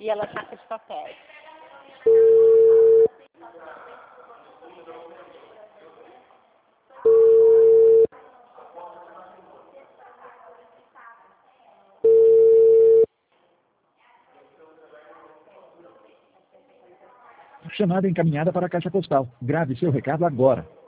E ela taca de papéis. Chamada encaminhada para a caixa postal. Grave seu recado agora.